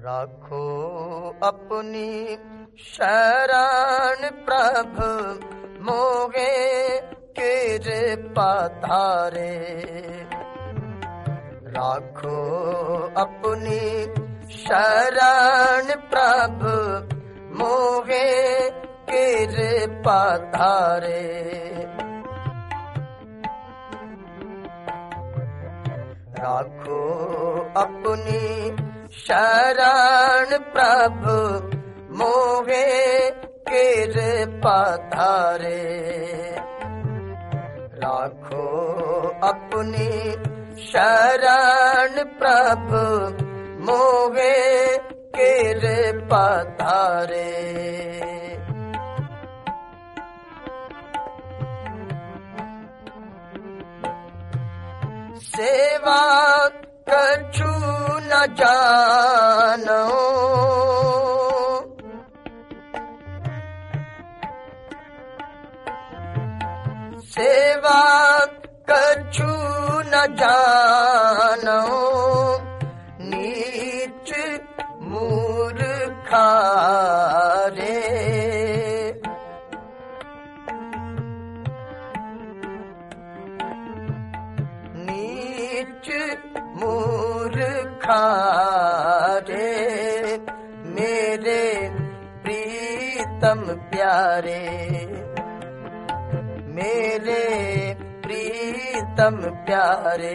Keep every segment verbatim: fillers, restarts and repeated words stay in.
राखो अपनी शरण प्रभु मोगे कृपा धारे। राखो अपनी शरण प्रभु मोगे कृपा धारे। राखो अपनी शरण प्रभु मोहे कृपा धारे। राखो अपनी शरण प्रभु मोहे कृपा धारे। सेवा कछु न जानो, सेवा कछु न जानो, नीच मूर्खा रे। मूर्खा रे मेरे प्रीतम प्यारे, मेरे प्रीतम प्यारे।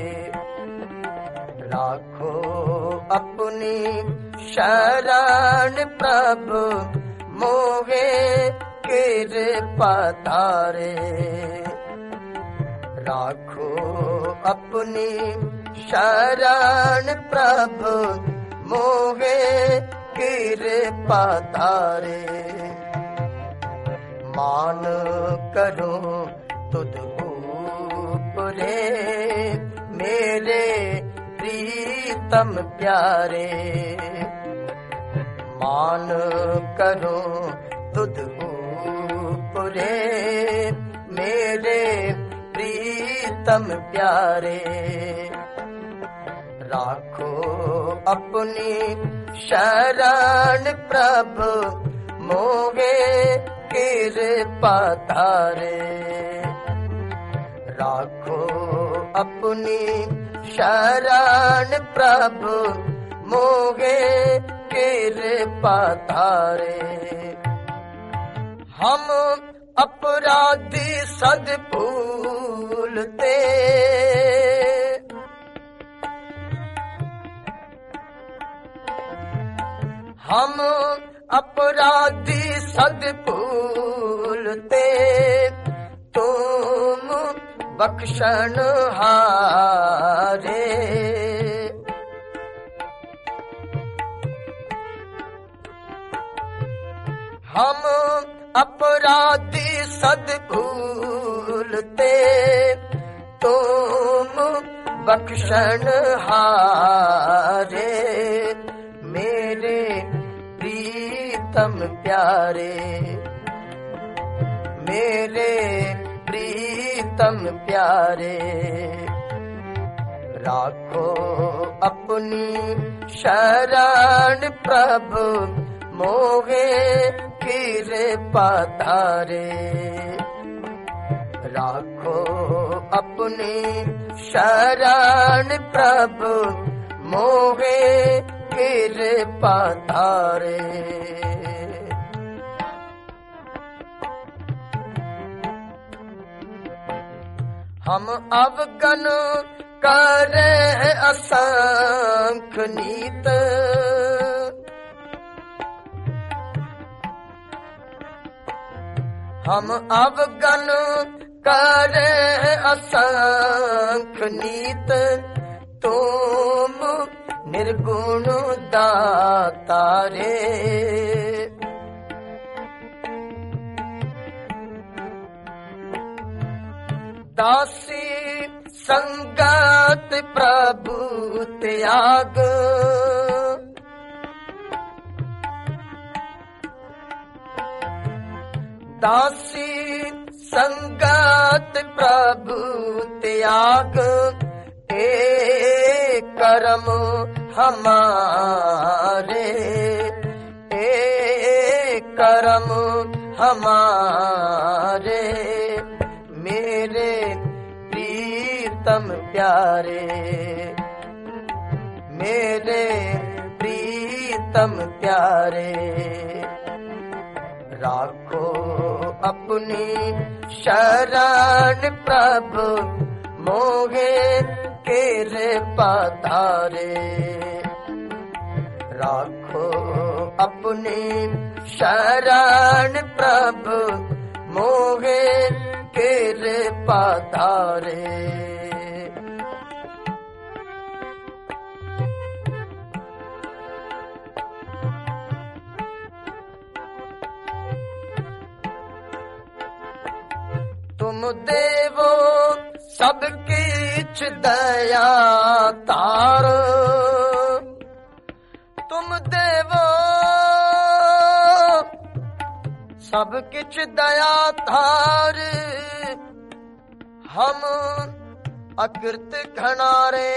राखो अपनी शरण प्रभु मोहे कृपा धारे। राखो अपनी शरण प्रभु मोहे कृपा धारे। मान करो तुद ऊपरे मेरे प्रीतम प्यारे। मान करो तुद ऊपरे मेरे प्रीतम प्यारे। राखो अपनी शरण प्रभु मोहे कृपा धारे। राखो अपनी शरण प्रभु मोहे कृपा धारे। हम अपराधी सद भूलते, हम अपराधी सद भूलते, तुम बख्शण हारे। हम अपराधी सद भूलते, तुम बख्शण हारे। मेरे प्रीतम प्यारे, मेरे प्रीतम प्यारे। राखो अपनी शरण प्रभु मोहे कृपा धारे। राखो अपनी शरण प्रभु मोहे कृपा धारे। हम अवगन करे असंख्य नीत, हम अवगन करे असंख्य नीत, तुम निर्गुण दाता रे। दासी संगत प्रभु त्याग, दासी संगत प्रभु त्याग, एक करम हमारे, ए करम हमारे, मेरे प्रीतम प्यारे, मेरे प्रीतम प्यारे। राखो अपनी शरण प्रभु मोहे कृपा धारे, राखो अपनी शरण प्रभु मोहे कृपा धारे। तुम देवो सब किछ दया तार, तुम देवो सब किछ दया तार, हम अकृत घनारे।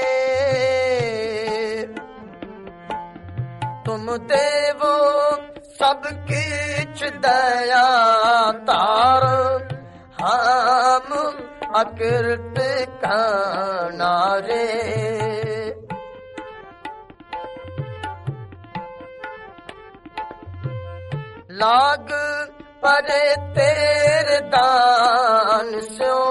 तुम देवो सब किछ दया तार, हम अकृत घनारे। लाग परे तेरे दान स्यो,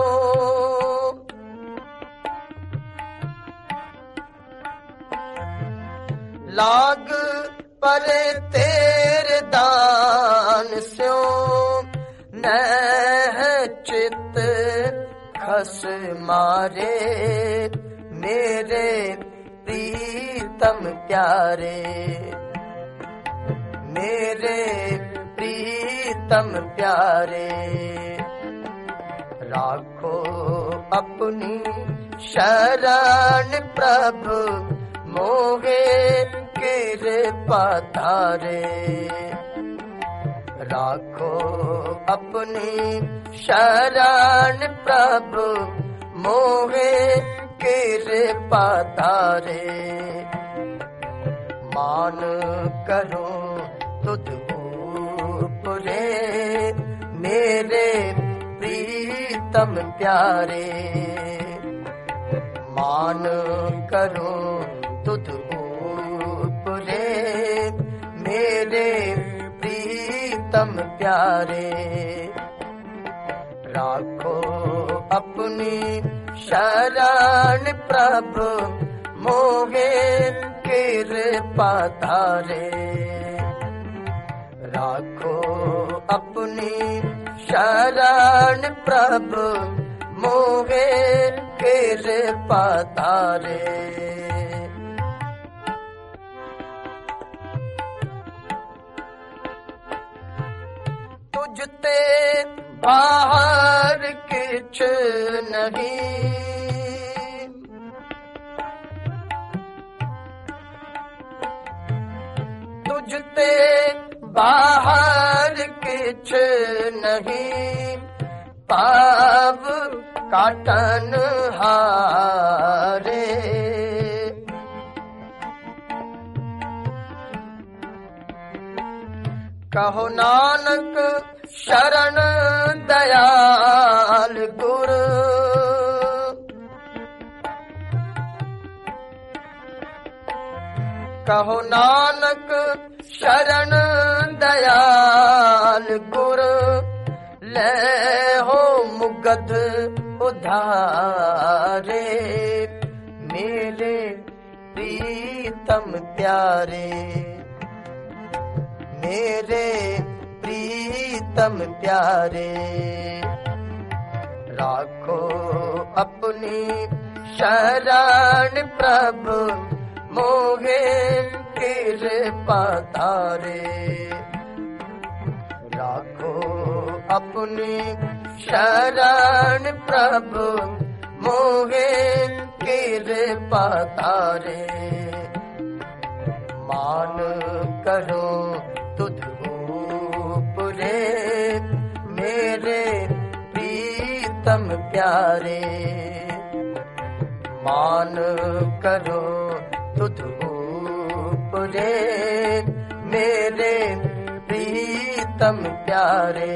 लाग परे तेरे दान स्यो, नह चित खस मारे, मेरे प्रीतम प्यारे, मेरे प्रीतम प्यारे। राखो अपनी शरण प्रभु मोहे कृपा धारे, राखो अपनी शरण प्रभु मोहे कृपा धारे। मान करो तुझ ऊपरे, मेरे प्रीतम प्यारे, मान करो तुझ ऊपरे, मेरे प्रीतम प्यारे। राखो अपनी शरण प्रभु मोहे कृपा धारे, राखो अपनी शरण प्रभु मोहे कृपा धारे। तुझते बाहर किछ नहीं, तुझते बाहर किछ नहीं, पाव काटन हारे। कहो नानक शरण दयाल गुर, कहो नानक शरण दयाल गुर, ले हो मुगध उधारे, मेरे प्रीतम प्यारे, मेरे प्रीतम प्यारे। राखो अपनी शरण प्रभु मोहे कृपा धारे, राखो अपनी शरण प्रभु मोहे कृपा धारे। मान करो तुझ ऊपरे, मेरे प्रीतम प्यारे, मान करो तुझ ऊपरे मेरे प्रीतम प्यारे।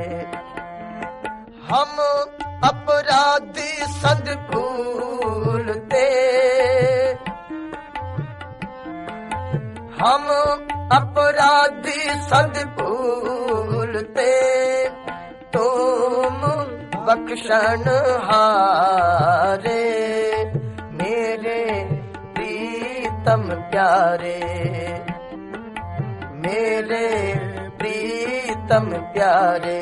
हम अपराधी सद भूलते, हम अपराधी सद भूलते, तुम बख्शन हारे मेरे प्रीतम प्यारे, मेरे प्रीतम प्यारे।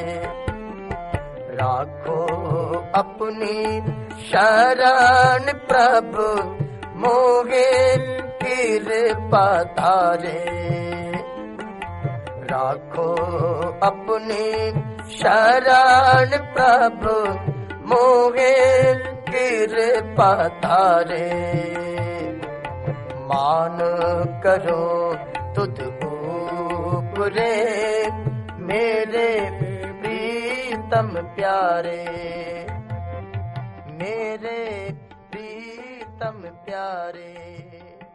राखो अपनी शरण प्रभु मोहे कृपा तारे। राखो अपनी शरण प्रभु मोहे कृपा तारे। मान करो तुझ ऊपरे मेरे प्रीतम प्यारे, मेरे प्रीतम प्यारे।